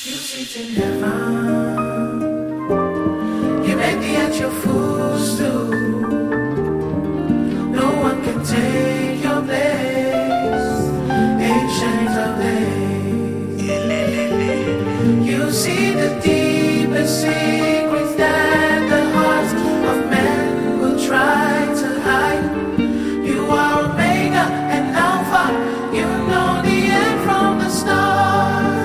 You sit in heaven. You make me at your footstool. No one can take your place. Ancient of days. You see the deepest secrets that the hearts of men will try to hide. You are Omega and Alpha. You know the end from the start.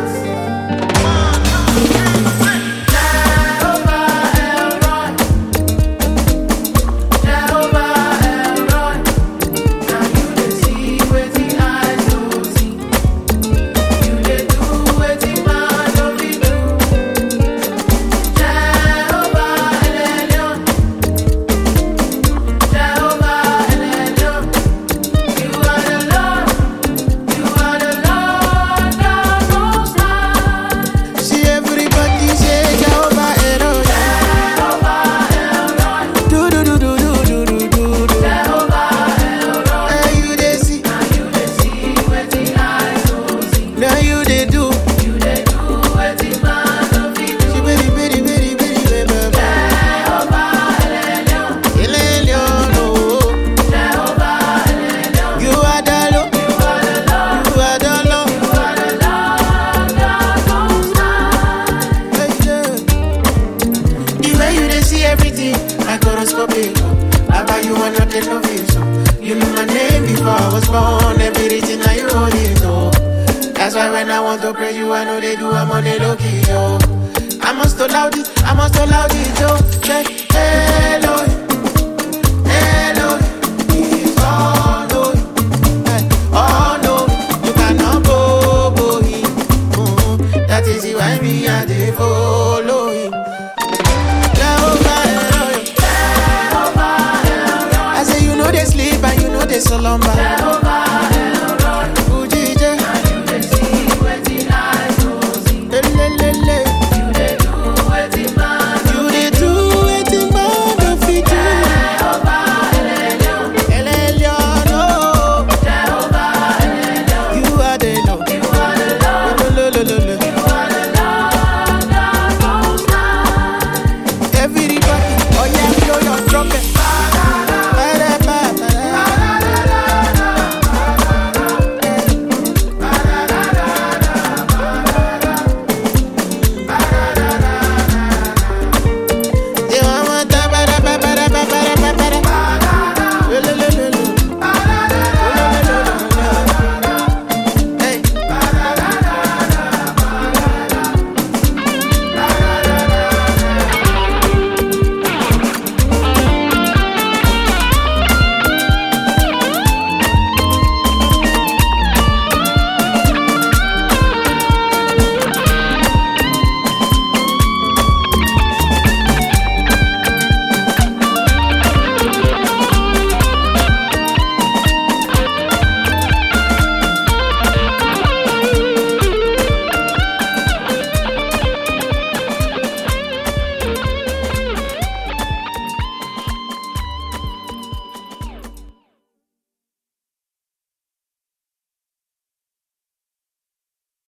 About you are not the novice. You know my name before I was born. Everything that you hold it, oh. That's why when I want to praise you, I know they do. I'm on the low key, oh. I must allow it, oh. Say, hello, hello, it's all no, oh no, you cannot go, boy. That is why me I dey follow him. I say you know they sleep and you know they slumber.